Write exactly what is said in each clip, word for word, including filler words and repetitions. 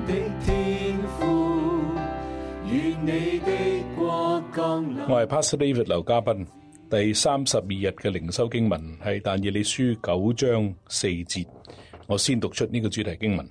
天父，願你的國降臨。 我係 Pastor David 劉嘉賓。第三十二日嘅靈修經文係但以理書九章四節，我先讀出呢個主題經文。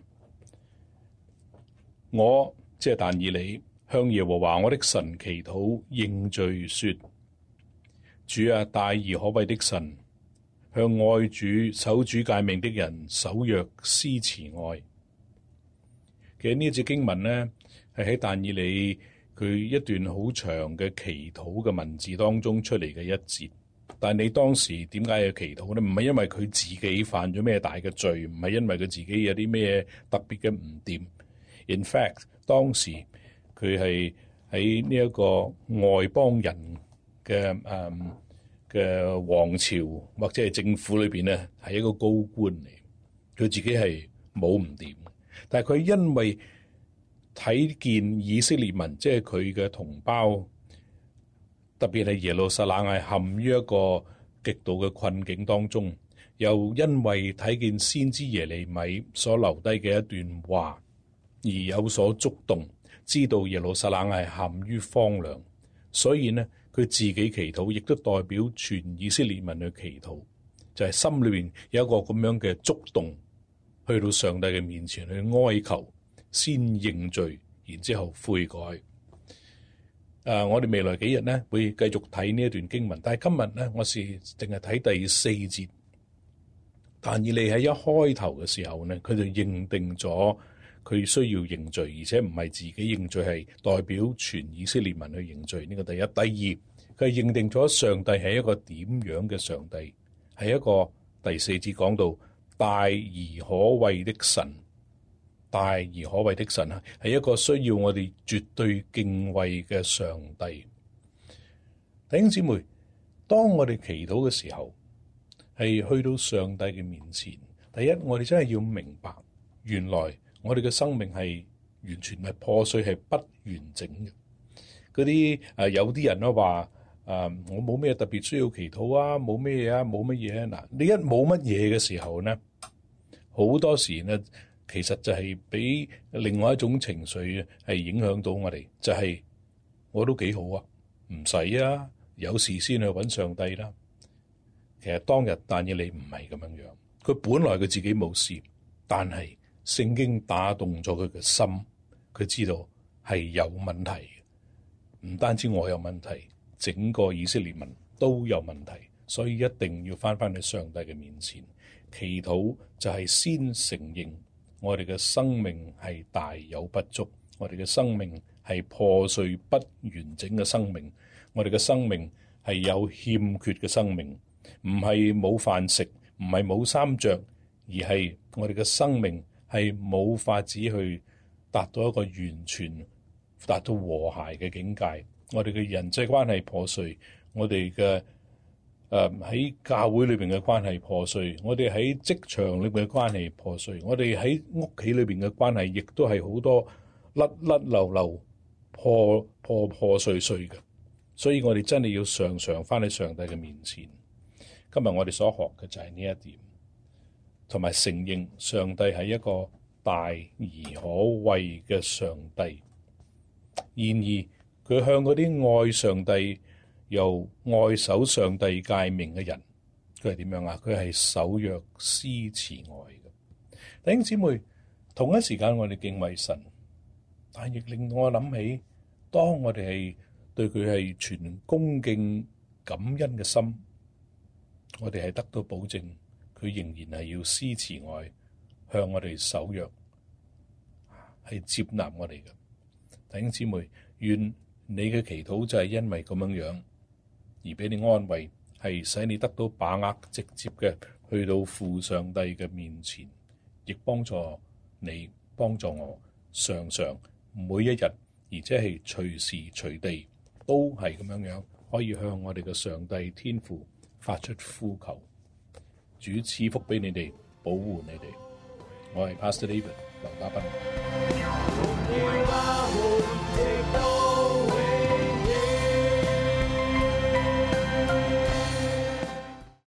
我即係但以理向耶和華我的神祈禱認罪說：主啊，大而可畏的神，向愛主守主誡命的人守約施慈愛。其實呢一節經文呢，係喺但以理佢一段好長嘅祈禱嘅文字當中出嚟嘅一節。但係你當時點解要祈禱呢？唔係因為佢自己犯咗咩大嘅罪，唔係因為佢自己有啲咩特別嘅唔掂。In fact，當時佢係喺呢一個外邦人嘅誒嘅王朝或者係政府裏邊咧，係一個高官嚟。佢自己係冇唔掂，但係佢因為睇見以色列民，即係佢嘅同胞，特別係耶路撒冷係陷於一個極度嘅困境當中，又因為睇見先知耶利米所留低嘅一段話而有所觸動，知道耶路撒冷係陷於荒涼，所以呢，佢自己祈禱，亦都代表全以色列民去祈禱，就係、是、心裏邊有一個咁樣嘅觸動，去到上帝嘅面前去哀求，先認罪，然之後悔改。誒、呃，我哋未來幾日呢會繼續睇呢一段經文，但係今日呢，我是淨係睇第四節。但以理喺一開頭嘅時候呢，佢就認定咗佢需要認罪，而且唔係自己認罪，係代表全以色列民去認罪。呢個第一，第二，佢係認定咗上帝係一個點樣嘅上帝，係一個第四節講到大而可畏的神。大而可畏的神啊，係一個需要我哋絕對敬畏嘅上帝。弟兄姊妹，當我哋祈禱嘅時候，係去到上帝嘅面前。第一，我哋真係要明白，原來我哋嘅生命係完全係破碎，係不完整嘅。嗰啲誒，有啲人都話誒，我冇咩特別需要祈禱啊，冇咩嘢啊，冇乜嘢啊。嗱，你一冇乜嘢嘅時候呢，好多時呢。其實就係俾另外一種情緒係影響到我哋，就係、是、我都幾好啊，唔使啊，有事先去揾上帝啦。其實當日但以理唔係咁樣樣，佢本來佢自己冇事，但係聖經打動咗佢嘅心，佢知道係有問題，唔單止我有問題，整個以色列民都有問題，所以一定要翻返去上帝嘅面前祈禱，就係先承認。我哋嘅生命係大有不足，我哋嘅生命係破碎不完整嘅生命，我哋嘅生命係有欠缺嘅生命，唔係冇飯食，唔係冇衫着，而係我哋嘅生命係冇法子去達到一個完全達到和諧嘅境界。我哋嘅人際關係破碎，我哋嘅誒喺教會裏邊嘅關係破碎，我哋喺職場裏邊嘅關係破碎，我哋喺屋企裏邊嘅關係亦都係好多甩甩漏漏、破破破碎碎嘅。所以我哋真係要常常翻喺上帝嘅面前。今日我哋所學嘅就係呢一點，同埋承認上帝係一個大而可畏嘅上帝。然而佢向嗰啲愛上帝又愛守上帝誡命嘅人，佢係點樣啊？佢係守約施慈愛嘅。弟兄姊妹，同一時間我哋敬畏神，但亦令我諗起，當我哋係對佢係全恭敬感恩嘅心，我哋係得到保證，佢仍然係要施慈愛，向我哋守約，係接納我哋嘅。弟兄姊妹，願你嘅祈禱就係因為咁樣樣，而俾你安慰，係使你得到把握，直接嘅去到父上帝嘅面前，亦幫助你，幫助我，常常每一日，而且係隨時隨地都係咁樣樣，可以向我哋嘅上帝天父發出呼求。主賜福俾你哋，保護你哋。我係 Pastor David 劉嘉賓。